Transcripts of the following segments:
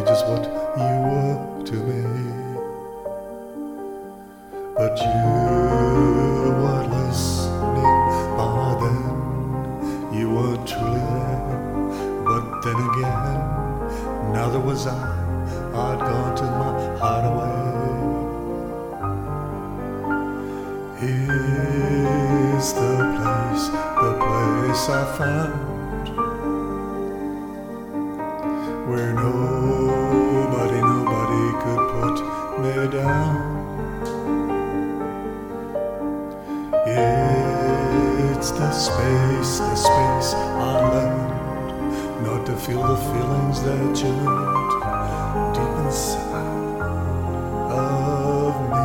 just what you were to me. But you weren't listening by then. You weren't truly there. But then again, neither was I. I'd gone to my hideaway. Here's the place I found, where nobody could put me down. It's the space I learned not to feel the feelings that yearned deep inside of me.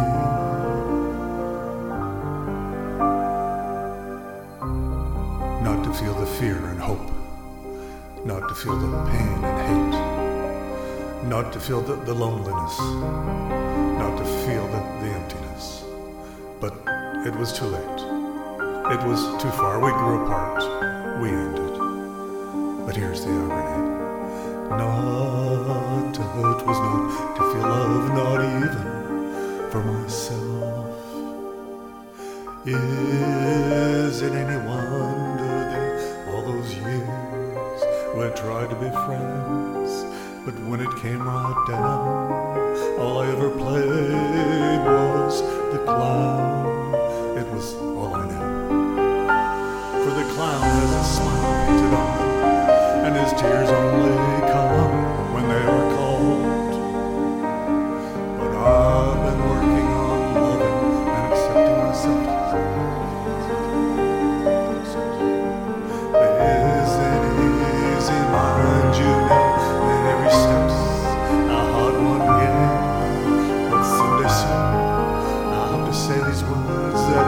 Not to feel the fear and hope, not to feel the pain and hate, not to feel the loneliness, not to feel the emptiness. But it was too late. It was too far. We grew apart. We ended. But here's the irony. Not to hurt was not to feel love, not even for myself. Is it any wonder that all those years we tried to be friends, but when it came right down, all I ever played was the clown. It was all I knew. For the clown has a smile painted on, and his tears only come when they are cold. But I've been working on loving and accepting myself. Isn't easy, mind you now, and every step's a hard one, yeah. But someday soon I hope to say these words that